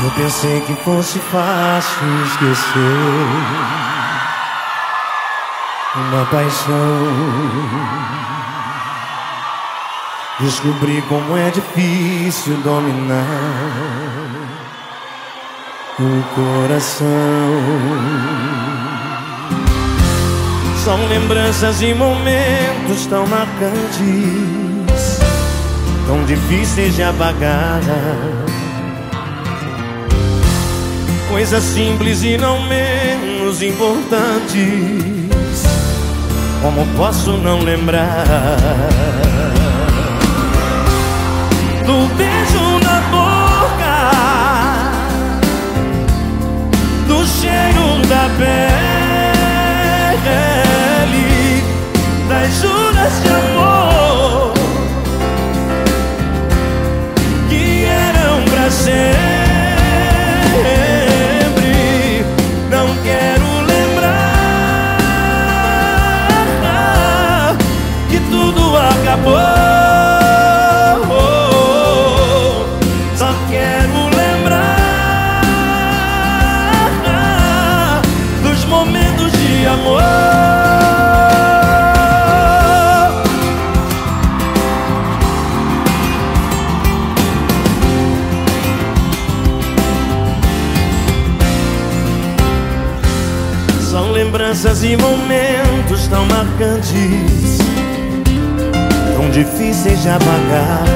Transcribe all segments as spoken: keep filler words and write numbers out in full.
Eu pensei que fosse fácil esquecer uma paixão. Descobri como é difícil dominar o coração. São lembranças e momentos tão marcantes, tão difíceis de apagar. Coisas simples e não menos importantes, como posso não lembrar do beijo na boca, do cheiro da pele, das juras de amor que eram pra sempre. Não quero lembrar que tudo acabou. Momentos de amor. São lembranças e momentos tão marcantes, tão difíceis de apagar.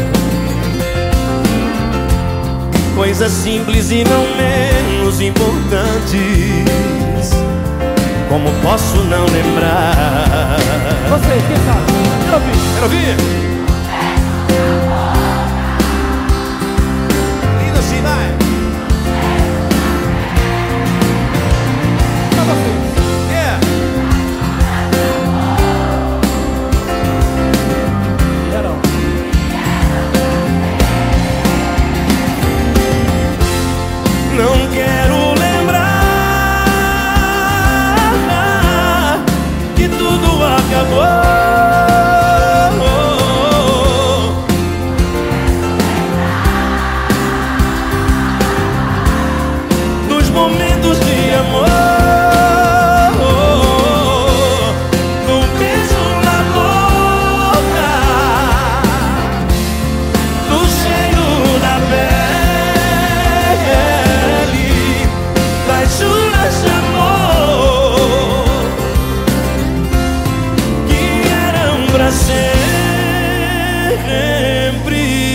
Coisas simples e não menos importantes, como posso não lembrar? Vocês, quem sabe? Quero ouvir. Quero ouvir. Linda cidade. Pra vocês. Yeah. Geral. Não quero lembrar que tudo acabou. Nos momentos de amor, no beijo na boca, no cheiro da pele, das juras de amor que eram pra sempre.